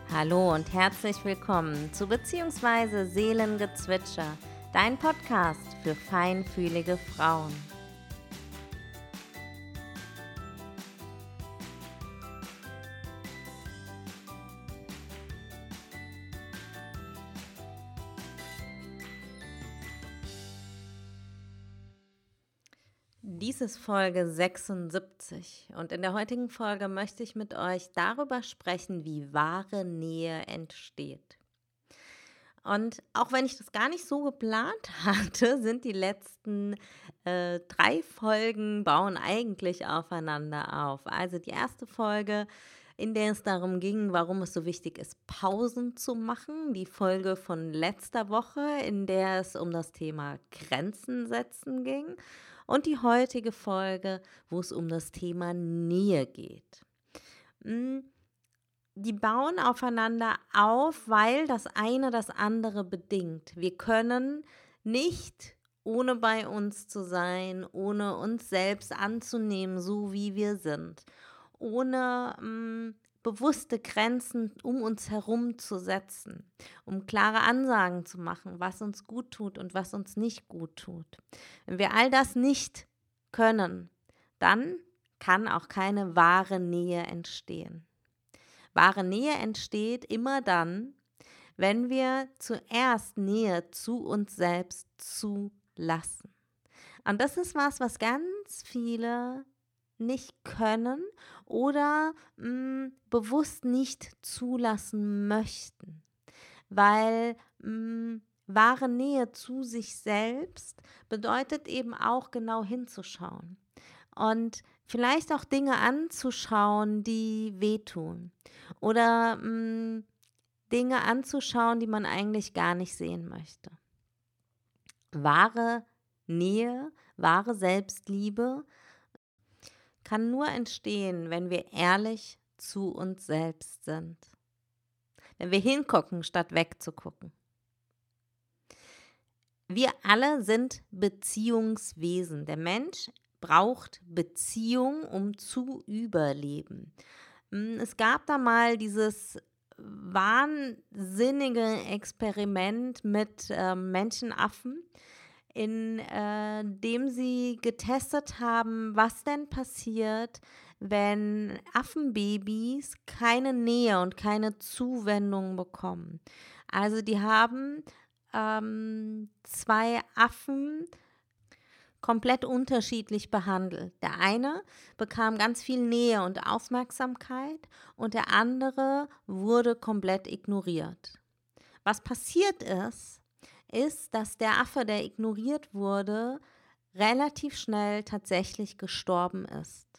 Hallo und herzlich willkommen zu Beziehungsweise Seelengezwitscher, dein Podcast für feinfühlige Frauen. Dies ist Folge 76 und in der heutigen Folge möchte ich mit euch darüber sprechen, wie wahre Nähe entsteht. Und auch wenn ich das gar nicht so geplant hatte, sind die letzten 3 Folgen bauen eigentlich aufeinander auf. Also die erste Folge, in der es darum ging, warum es so wichtig ist, Pausen zu machen. Die Folge von letzter Woche, in der es um das Thema Grenzen setzen ging. Und die heutige Folge, wo es um das Thema Nähe geht. Die bauen aufeinander auf, weil das eine das andere bedingt. Wir können nicht, ohne bei uns zu sein, ohne uns selbst anzunehmen, so wie wir sind, ohne bewusste Grenzen um uns herum zu setzen, um klare Ansagen zu machen, was uns gut tut und was uns nicht gut tut. Wenn wir all das nicht können, dann kann auch keine wahre Nähe entstehen. Wahre Nähe entsteht immer dann, wenn wir zuerst Nähe zu uns selbst zulassen. Und das ist was ganz viele nicht können oder bewusst nicht zulassen möchten, weil wahre Nähe zu sich selbst bedeutet eben auch genau hinzuschauen und vielleicht auch Dinge anzuschauen, die wehtun oder Dinge anzuschauen, die man eigentlich gar nicht sehen möchte. Wahre Nähe, wahre Selbstliebe kann nur entstehen, wenn wir ehrlich zu uns selbst sind. Wenn wir hingucken, statt wegzugucken. Wir alle sind Beziehungswesen. Der Mensch braucht Beziehung, um zu überleben. Es gab da mal dieses wahnsinnige Experiment mit Menschenaffen, in dem sie getestet haben, was denn passiert, wenn Affenbabys keine Nähe und keine Zuwendung bekommen. Also die haben 2 Affen komplett unterschiedlich behandelt. Der eine bekam ganz viel Nähe und Aufmerksamkeit und der andere wurde komplett ignoriert. Was passiert ist, dass der Affe, der ignoriert wurde, relativ schnell tatsächlich gestorben ist.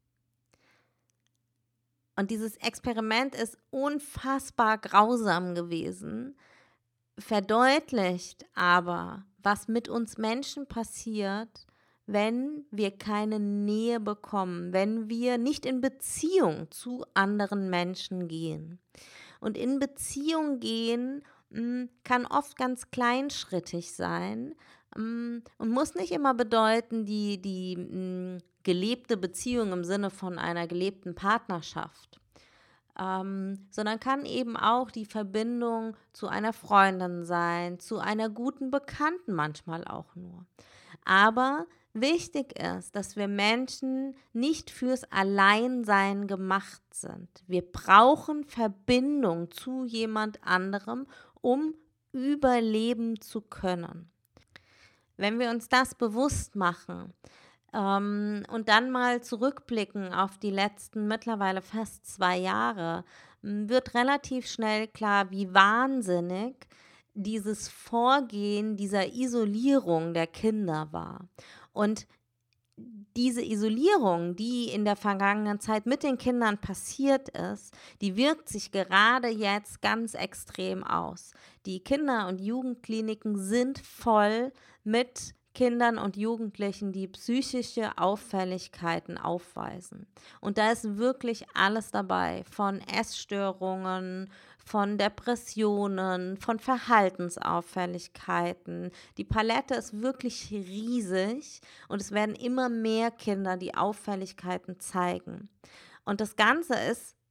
Und dieses Experiment ist unfassbar grausam gewesen, verdeutlicht aber, was mit uns Menschen passiert, wenn wir keine Nähe bekommen, wenn wir nicht in Beziehung zu anderen Menschen gehen. Und in Beziehung gehen kann oft ganz kleinschrittig sein und muss nicht immer bedeuten, die gelebte Beziehung im Sinne von einer gelebten Partnerschaft. Sondern kann eben auch die Verbindung zu einer Freundin sein, zu einer guten Bekannten manchmal auch nur. Aber wichtig ist, dass wir Menschen nicht fürs Alleinsein gemacht sind. Wir brauchen Verbindung zu jemand anderem, um überleben zu können. Wenn wir uns das bewusst machen, und dann mal zurückblicken auf die letzten mittlerweile fast 2 Jahre, wird relativ schnell klar, wie wahnsinnig dieses Vorgehen dieser Isolierung der Kinder war. Und diese Isolierung, die in der vergangenen Zeit mit den Kindern passiert ist, die wirkt sich gerade jetzt ganz extrem aus. Die Kinder- und Jugendkliniken sind voll mit Kindern und Jugendlichen, die psychische Auffälligkeiten aufweisen. Und da ist wirklich alles dabei, von Essstörungen, von Depressionen, von Verhaltensauffälligkeiten. Die Palette ist wirklich riesig und es werden immer mehr Kinder, die Auffälligkeiten zeigen. Und das Ganze ist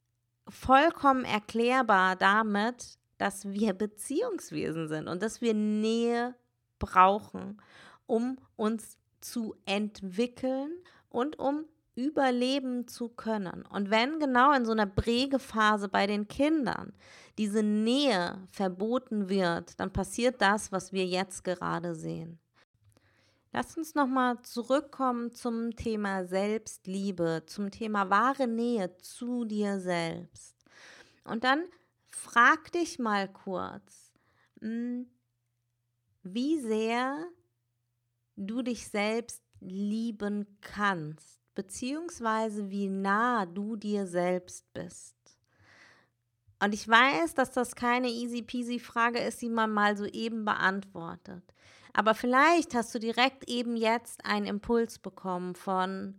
vollkommen erklärbar damit, dass wir Beziehungswesen sind und dass wir Nähe brauchen, um uns zu entwickeln und um überleben zu können. Und wenn genau in so einer Prägephase bei den Kindern diese Nähe verboten wird, dann passiert das, was wir jetzt gerade sehen. Lass uns nochmal zurückkommen zum Thema Selbstliebe, zum Thema wahre Nähe zu dir selbst. Und dann frag dich mal kurz, wie sehr du dich selbst lieben kannst, beziehungsweise wie nah du dir selbst bist. Und ich weiß, dass das keine easy peasy Frage ist, die man mal so eben beantwortet. Aber vielleicht hast du direkt eben jetzt einen Impuls bekommen von,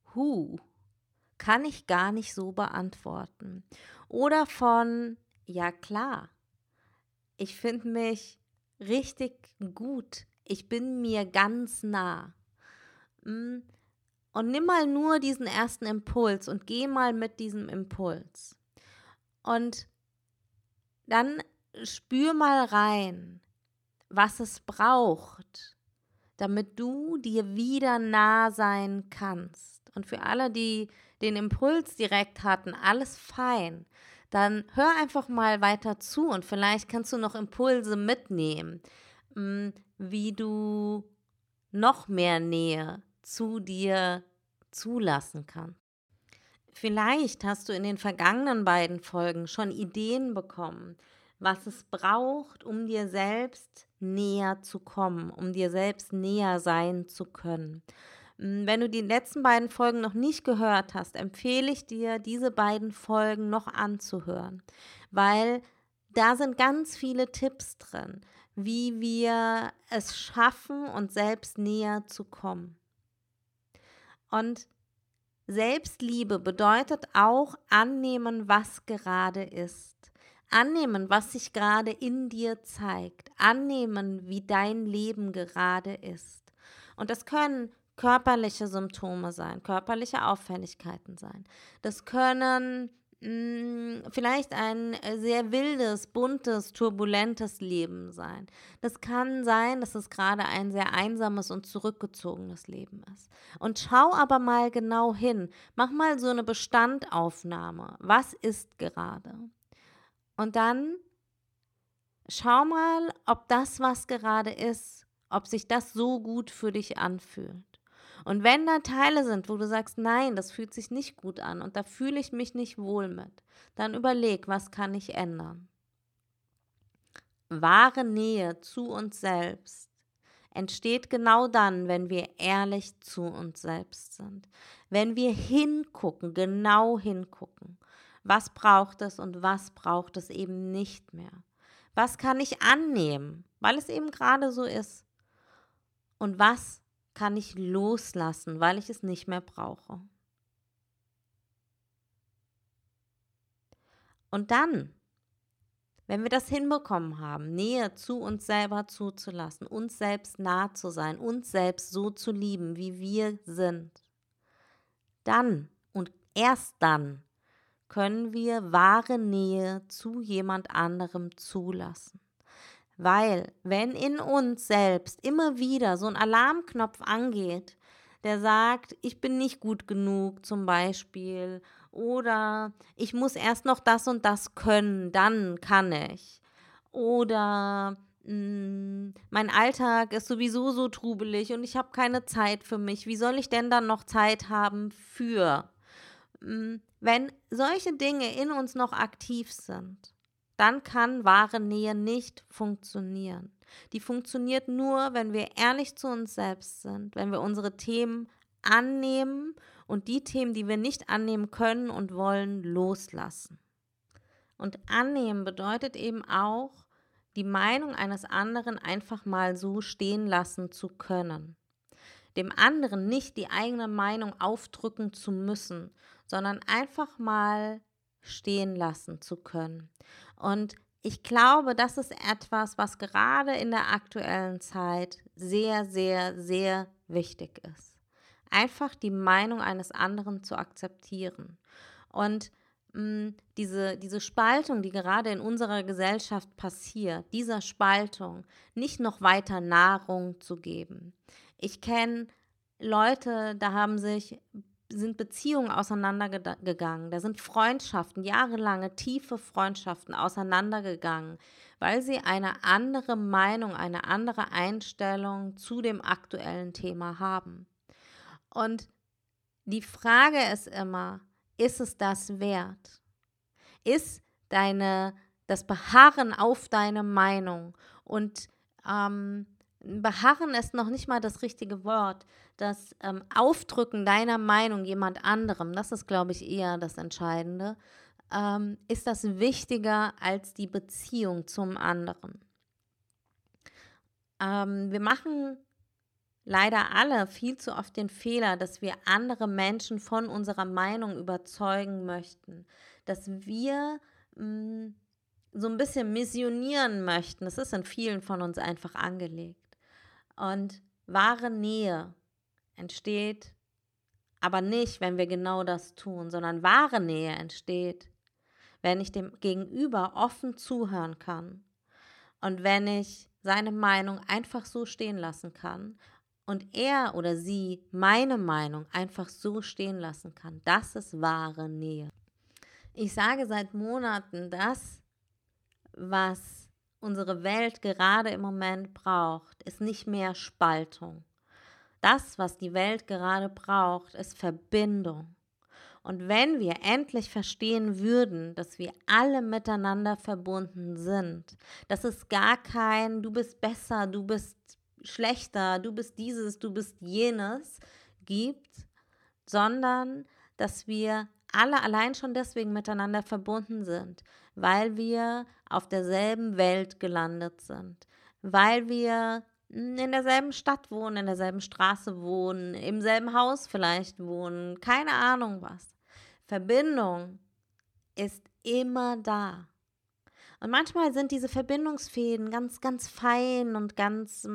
kann ich gar nicht so beantworten. Oder von, ja klar, ich finde mich richtig gut. Ich bin mir ganz nah. Und nimm mal nur diesen ersten Impuls und geh mal mit diesem Impuls. Und dann spür mal rein, was es braucht, damit du dir wieder nah sein kannst. Und für alle, die den Impuls direkt hatten, alles fein, dann hör einfach mal weiter zu und vielleicht kannst du noch Impulse mitnehmen, wie du noch mehr Nähe zu dir zulassen kannst. Vielleicht hast du in den vergangenen beiden Folgen schon Ideen bekommen, was es braucht, um dir selbst näher zu kommen, um dir selbst näher sein zu können. Wenn du die letzten beiden Folgen noch nicht gehört hast, empfehle ich dir, diese beiden Folgen noch anzuhören, weil da sind ganz viele Tipps drin, wie wir es schaffen, uns selbst näher zu kommen. Und Selbstliebe bedeutet auch annehmen, was gerade ist. Annehmen, was sich gerade in dir zeigt. Annehmen, wie dein Leben gerade ist. Und das können körperliche Symptome sein, körperliche Auffälligkeiten sein. Das können vielleicht ein sehr wildes, buntes, turbulentes Leben sein. Das kann sein, dass es gerade ein sehr einsames und zurückgezogenes Leben ist. Und schau aber mal genau hin. Mach mal so eine Bestandaufnahme. Was ist gerade? Und dann schau mal, ob das, was gerade ist, ob sich das so gut für dich anfühlt. Und wenn da Teile sind, wo du sagst, nein, das fühlt sich nicht gut an und da fühle ich mich nicht wohl mit, dann überleg, was kann ich ändern? Wahre Nähe zu uns selbst entsteht genau dann, wenn wir ehrlich zu uns selbst sind. Wenn wir hingucken, genau hingucken. Was braucht es und was braucht es eben nicht mehr? Was kann ich annehmen, weil es eben gerade so ist? Und was kann ich loslassen, weil ich es nicht mehr brauche? Und dann, wenn wir das hinbekommen haben, Nähe zu uns selber zuzulassen, uns selbst nah zu sein, uns selbst so zu lieben, wie wir sind, dann und erst dann können wir wahre Nähe zu jemand anderem zulassen. Weil, wenn in uns selbst immer wieder so ein Alarmknopf angeht, der sagt, ich bin nicht gut genug zum Beispiel oder ich muss erst noch das und das können, dann kann ich. Oder mein Alltag ist sowieso so trubelig und ich habe keine Zeit für mich. Wie soll ich denn dann noch Zeit haben für? Wenn solche Dinge in uns noch aktiv sind, dann kann wahre Nähe nicht funktionieren. Die funktioniert nur, wenn wir ehrlich zu uns selbst sind, wenn wir unsere Themen annehmen und die Themen, die wir nicht annehmen können und wollen, loslassen. Und annehmen bedeutet eben auch, die Meinung eines anderen einfach mal so stehen lassen zu können. Dem anderen nicht die eigene Meinung aufdrücken zu müssen, sondern einfach mal stehen lassen zu können. Und ich glaube, das ist etwas, was gerade in der aktuellen Zeit sehr, sehr, sehr wichtig ist. Einfach die Meinung eines anderen zu akzeptieren. Und diese Spaltung, die gerade in unserer Gesellschaft passiert, dieser Spaltung nicht noch weiter Nahrung zu geben. Ich kenne Leute, sind Beziehungen auseinandergegangen, da sind Freundschaften, jahrelange tiefe Freundschaften auseinandergegangen, weil sie eine andere Meinung, eine andere Einstellung zu dem aktuellen Thema haben. Und die Frage ist immer, ist es das wert? Ist das Beharren auf deine Meinung und Beharren ist noch nicht mal das richtige Wort. Das Aufdrücken deiner Meinung jemand anderem, das ist, glaube ich, eher das Entscheidende, ist das wichtiger als die Beziehung zum anderen. Wir machen leider alle viel zu oft den Fehler, dass wir andere Menschen von unserer Meinung überzeugen möchten, dass wir so ein bisschen missionieren möchten. Das ist in vielen von uns einfach angelegt. Und wahre Nähe entsteht aber nicht, wenn wir genau das tun, sondern wahre Nähe entsteht, wenn ich dem Gegenüber offen zuhören kann und wenn ich seine Meinung einfach so stehen lassen kann und er oder sie meine Meinung einfach so stehen lassen kann. Das ist wahre Nähe. Ich sage seit Monaten, das, was unsere Welt gerade im Moment braucht, ist nicht mehr Spaltung. Das, was die Welt gerade braucht, ist Verbindung. Und wenn wir endlich verstehen würden, dass wir alle miteinander verbunden sind, dass es gar kein du bist besser, du bist schlechter, du bist dieses, du bist jenes gibt, sondern dass wir alle allein schon deswegen miteinander verbunden sind, weil wir auf derselben Welt gelandet sind, weil wir in derselben Stadt wohnen, in derselben Straße wohnen, im selben Haus vielleicht wohnen, keine Ahnung was. Verbindung ist immer da. Und manchmal sind diese Verbindungsfäden ganz, ganz fein und ganz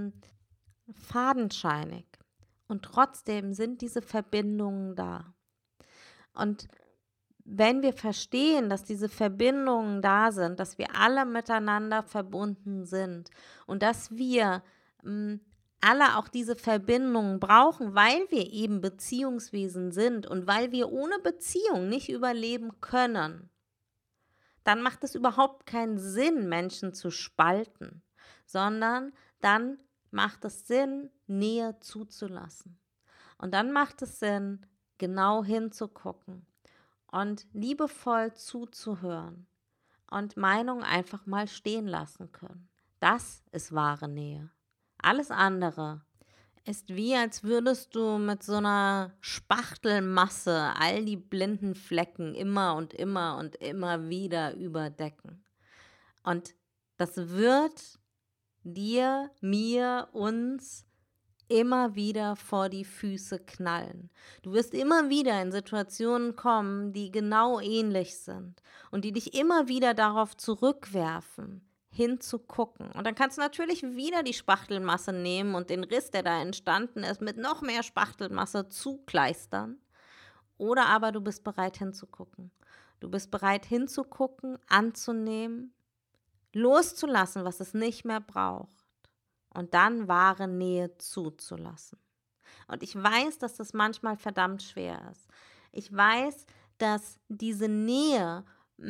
fadenscheinig. Und trotzdem sind diese Verbindungen da. Und wenn wir verstehen, dass diese Verbindungen da sind, dass wir alle miteinander verbunden sind und dass wir alle auch diese Verbindungen brauchen, weil wir eben Beziehungswesen sind und weil wir ohne Beziehung nicht überleben können, dann macht es überhaupt keinen Sinn, Menschen zu spalten, sondern dann macht es Sinn, Nähe zuzulassen. Und dann macht es Sinn, genau hinzugucken und liebevoll zuzuhören und Meinungen einfach mal stehen lassen können. Das ist wahre Nähe. Alles andere ist wie, als würdest du mit so einer Spachtelmasse all die blinden Flecken immer und immer und immer wieder überdecken. Und das wird dir, mir, uns immer wieder vor die Füße knallen. Du wirst immer wieder in Situationen kommen, die genau ähnlich sind und die dich immer wieder darauf zurückwerfen, hinzugucken. Und dann kannst du natürlich wieder die Spachtelmasse nehmen und den Riss, der da entstanden ist, mit noch mehr Spachtelmasse zukleistern. Oder aber du bist bereit hinzugucken. Du bist bereit hinzugucken, anzunehmen, loszulassen, was es nicht mehr braucht. Und dann wahre Nähe zuzulassen. Und ich weiß, dass das manchmal verdammt schwer ist. Ich weiß, dass diese Nähe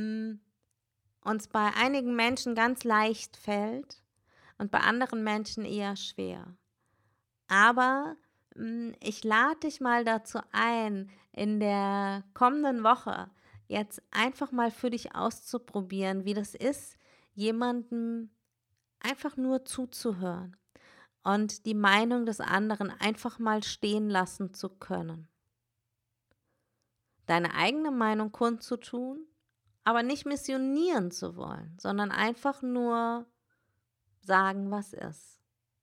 uns bei einigen Menschen ganz leicht fällt und bei anderen Menschen eher schwer. Aber ich lade dich mal dazu ein, in der kommenden Woche jetzt einfach mal für dich auszuprobieren, wie das ist, jemandem einfach nur zuzuhören und die Meinung des anderen einfach mal stehen lassen zu können. Deine eigene Meinung kundzutun, aber nicht missionieren zu wollen, sondern einfach nur sagen, was ist.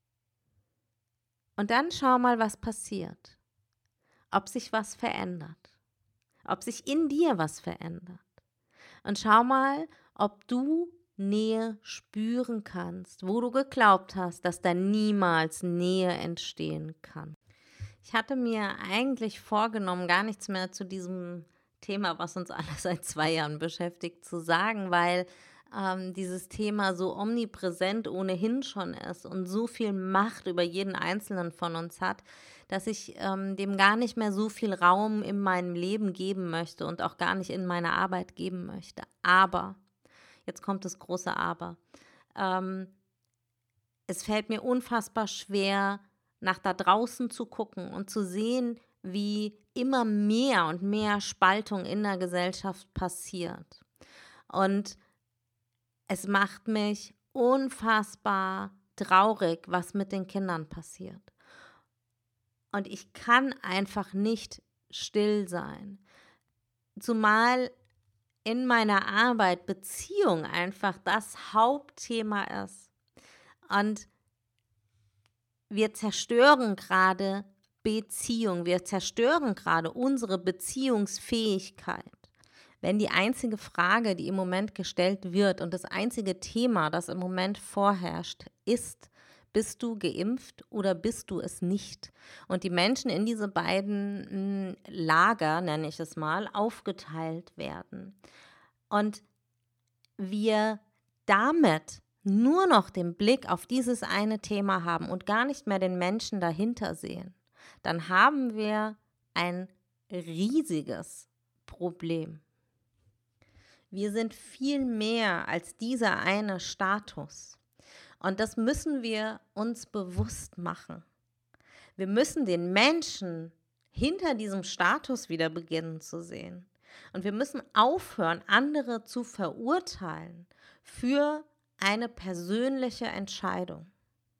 Und dann schau mal, was passiert. Ob sich was verändert. Ob sich in dir was verändert. Und schau mal, ob du Nähe spüren kannst, wo du geglaubt hast, dass da niemals Nähe entstehen kann. Ich hatte mir eigentlich vorgenommen, gar nichts mehr zu diesem Thema, was uns alle seit 2 Jahren beschäftigt, zu sagen, weil dieses Thema so omnipräsent ohnehin schon ist und so viel Macht über jeden Einzelnen von uns hat, dass ich dem gar nicht mehr so viel Raum in meinem Leben geben möchte und auch gar nicht in meiner Arbeit geben möchte. Aber, jetzt kommt das große Aber, es fällt mir unfassbar schwer, nach da draußen zu gucken und zu sehen, wie immer mehr und mehr Spaltung in der Gesellschaft passiert. Und es macht mich unfassbar traurig, was mit den Kindern passiert. Und ich kann einfach nicht still sein. Zumal in meiner Arbeit Beziehung einfach das Hauptthema ist. Und wir zerstören gerade Beziehung, wir zerstören gerade unsere Beziehungsfähigkeit. Wenn die einzige Frage, die im Moment gestellt wird und das einzige Thema, das im Moment vorherrscht, ist, bist du geimpft oder bist du es nicht? Und die Menschen in diese beiden Lager, nenne ich es mal, aufgeteilt werden. Und wir damit nur noch den Blick auf dieses eine Thema haben und gar nicht mehr den Menschen dahinter sehen, dann haben wir ein riesiges Problem. Wir sind viel mehr als dieser eine Status. Und das müssen wir uns bewusst machen. Wir müssen den Menschen hinter diesem Status wieder beginnen zu sehen. Und wir müssen aufhören, andere zu verurteilen für eine persönliche Entscheidung.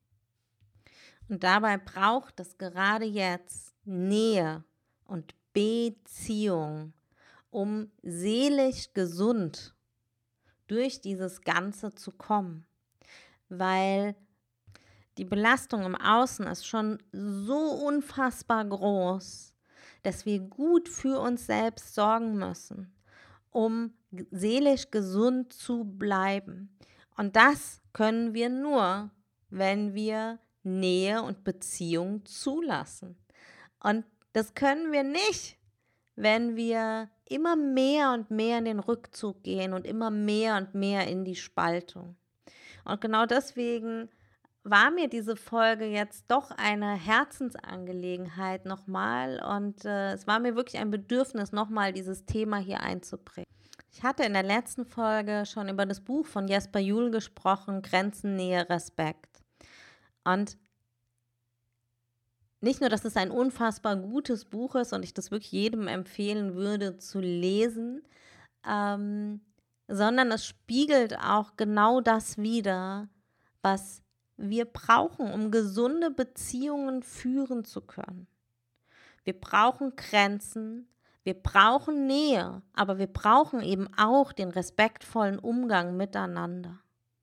Und dabei braucht es gerade jetzt Nähe und Beziehung, um seelisch gesund durch dieses Ganze zu kommen. Weil die Belastung im Außen ist schon so unfassbar groß, dass wir gut für uns selbst sorgen müssen, um seelisch gesund zu bleiben. Und das können wir nur, wenn wir Nähe und Beziehung zulassen. Und das können wir nicht, wenn wir immer mehr und mehr in den Rückzug gehen und immer mehr und mehr in die Spaltung. Und genau deswegen war mir diese Folge jetzt doch eine Herzensangelegenheit nochmal und es war mir wirklich ein Bedürfnis, nochmal dieses Thema hier einzubringen. Ich hatte in der letzten Folge schon über das Buch von Jesper Juhl gesprochen, Grenzen, Nähe, Respekt. Und nicht nur, dass es ein unfassbar gutes Buch ist und ich das wirklich jedem empfehlen würde zu lesen, sondern es spiegelt auch genau das wider, was wir brauchen, um gesunde Beziehungen führen zu können. Wir brauchen Grenzen, wir brauchen Nähe, aber wir brauchen eben auch den respektvollen Umgang miteinander.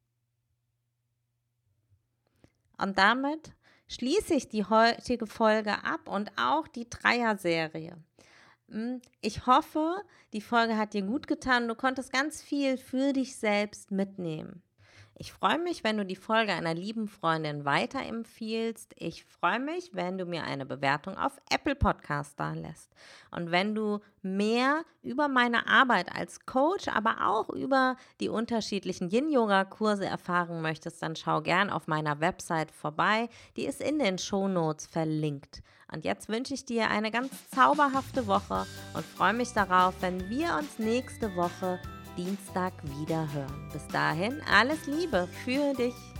Und damit schließe ich die heutige Folge ab und auch die Dreier-Serie. Ich hoffe, die Folge hat dir gut getan. Du konntest ganz viel für dich selbst mitnehmen. Ich freue mich, wenn du die Folge einer lieben Freundin weiterempfiehlst. Ich freue mich, wenn du mir eine Bewertung auf Apple Podcast dalässt. Und wenn du mehr über meine Arbeit als Coach, aber auch über die unterschiedlichen Yin-Yoga-Kurse erfahren möchtest, dann schau gern auf meiner Website vorbei. Die ist in den Shownotes verlinkt. Und jetzt wünsche ich dir eine ganz zauberhafte Woche und freue mich darauf, wenn wir uns nächste Woche Dienstag wieder hören. Bis dahin, alles Liebe für dich.